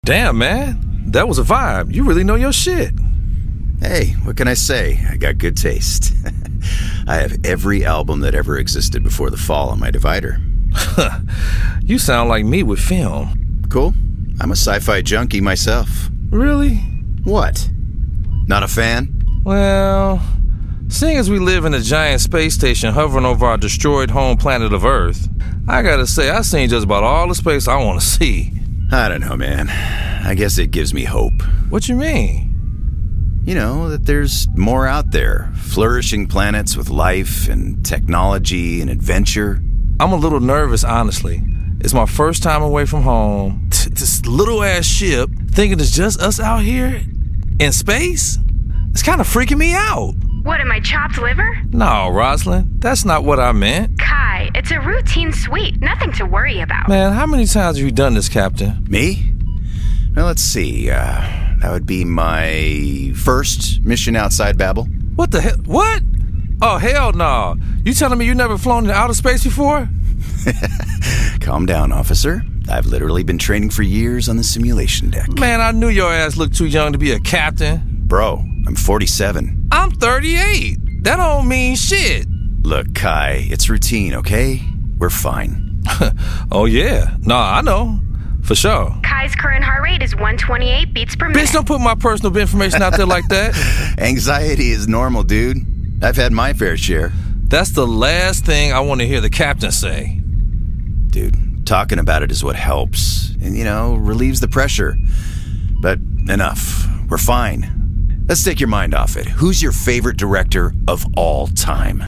Damn, man. That was a vibe. You really know your shit. Hey, what can I say? I got good taste. I have every album that ever existed before the fall on my divider. You sound like me with film. Cool. I'm a sci-fi junkie myself. Really? What? Not a fan? Well, seeing as we live in a giant space station hovering over our destroyed home planet of Earth, I gotta say, I've seen just about all the space I want to see. I don't know, man. I guess it gives me hope. What you mean? You know, that there's more out there. Flourishing planets with life and technology and adventure. I'm a little nervous, honestly. It's my first time away from home. This little-ass ship, thinking it's just us out here in space? It's kind of freaking me out. What, am I chopped liver? No, Rosalind, that's not what I meant. Kai, it's a routine sweep. Nothing to worry about. Man, how many times have you done this, Captain? Me? Well, let's see. That would be my first mission outside Babel. What the hell? What? Oh, hell no. You telling me you never flown into outer space before? Calm down, officer. I've literally been training for years on the simulation deck. Man, I knew your ass looked too young to be a captain. Bro, I'm 47. I'm 38. That don't mean shit. Look, Kai, it's routine, okay? We're fine. Oh, yeah. Nah, I know. For sure. Kai's current heart rate is 128 beats per minute. Bitch, don't put my personal information out there like that. Anxiety is normal, dude. I've had my fair share. That's the last thing I want to hear the captain say. Dude, talking about it is what helps. And, relieves the pressure. But enough. We're fine. Let's take your mind off it. Who's your favorite director of all time?